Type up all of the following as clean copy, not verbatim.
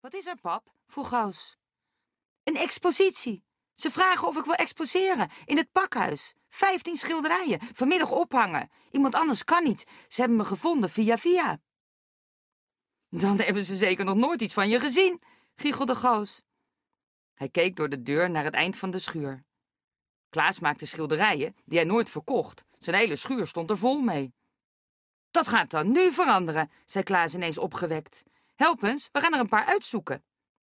Wat is er, pap? Vroeg Goos. Een expositie. Ze vragen of ik wil exposeren in het pakhuis. 15 schilderijen, vanmiddag ophangen. Iemand anders kan niet. Ze hebben me gevonden via. Dan hebben ze zeker nog nooit iets van je gezien, giechelde Goos. Hij keek door de deur naar het eind van de schuur. Klaas maakte schilderijen die hij nooit verkocht. Zijn hele schuur stond er vol mee. Dat gaat dan nu veranderen, zei Klaas ineens opgewekt. Help eens, we gaan er een paar uitzoeken.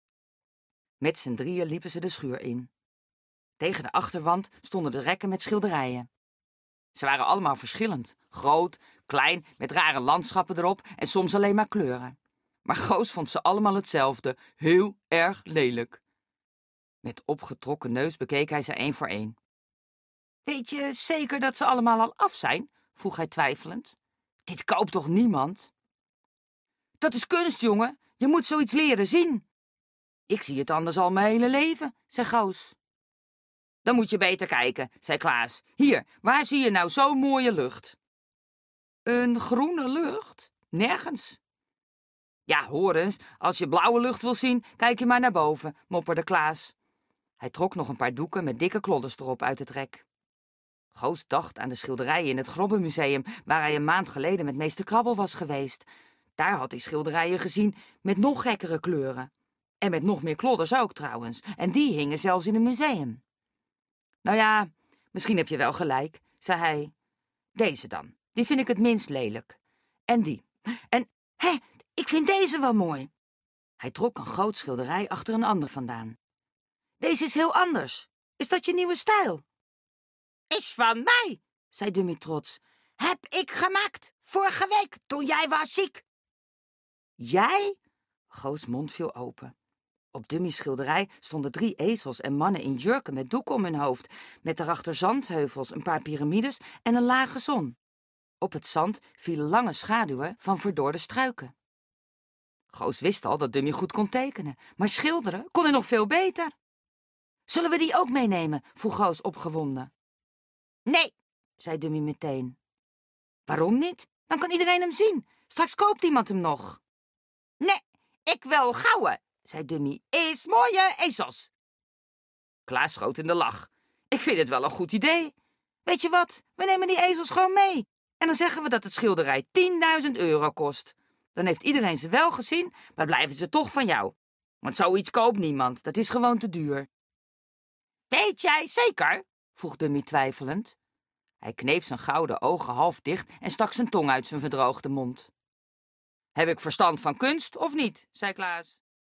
Met z'n drieën liepen ze de schuur in. Tegen de achterwand stonden de rekken met schilderijen. Ze waren allemaal verschillend. Groot, klein, met rare landschappen erop en soms alleen maar kleuren. Maar Goos vond ze allemaal hetzelfde, heel erg lelijk. Met opgetrokken neus bekeek hij ze één voor één. Weet je zeker dat ze allemaal al af zijn? Vroeg hij twijfelend. Dit koopt toch niemand? Dat is kunst, jongen. Je moet zoiets leren zien. Ik zie het anders al mijn hele leven, zei Goos. Dan moet je beter kijken, zei Klaas. Hier, waar zie je nou zo'n mooie lucht? Een groene lucht? Nergens. Ja, hoor eens, als je blauwe lucht wil zien, kijk je maar naar boven, mopperde Klaas. Hij trok nog een paar doeken met dikke klodders erop uit het rek. Goos dacht aan de schilderijen in het Grobbenmuseum, waar hij een maand geleden met meester Krabbel was geweest. Daar had hij schilderijen gezien met nog gekkere kleuren. En met nog meer klodders ook trouwens. En die hingen zelfs in een museum. Nou ja, misschien heb je wel gelijk, zei hij. Deze dan, die vind ik het minst lelijk. En die. En, ik vind deze wel mooi. Hij trok een groot schilderij achter een ander vandaan. Deze is heel anders. Is dat je nieuwe stijl? Is van mij, zei Dummy trots. Heb ik gemaakt, vorige week, toen jij was ziek. Jij? Goos' mond viel open. Op Dummy's schilderij stonden 3 ezels en mannen in jurken met doeken om hun hoofd, met daarachter zandheuvels, een paar piramides en een lage zon. Op het zand vielen lange schaduwen van verdorde struiken. Goos wist al dat Dummy goed kon tekenen, maar schilderen kon hij nog veel beter. Zullen we die ook meenemen? Vroeg Goos opgewonden. Nee, zei Dummy meteen. Waarom niet? Dan kan iedereen hem zien. Straks koopt iemand hem nog. Nee, ik wil gouden, zei Dummy. Is mooie ezels. Klaas schoot in de lach. Ik vind het wel een goed idee. Weet je wat? We nemen die ezels gewoon mee. En dan zeggen we dat het schilderij 10.000 euro kost. Dan heeft iedereen ze wel gezien, maar blijven ze toch van jou. Want zoiets koopt niemand. Dat is gewoon te duur. Weet jij zeker? Vroeg Dummy twijfelend. Hij kneep zijn gouden ogen half dicht en stak zijn tong uit zijn verdroogde mond. Heb ik verstand van kunst of niet? Zei Klaas.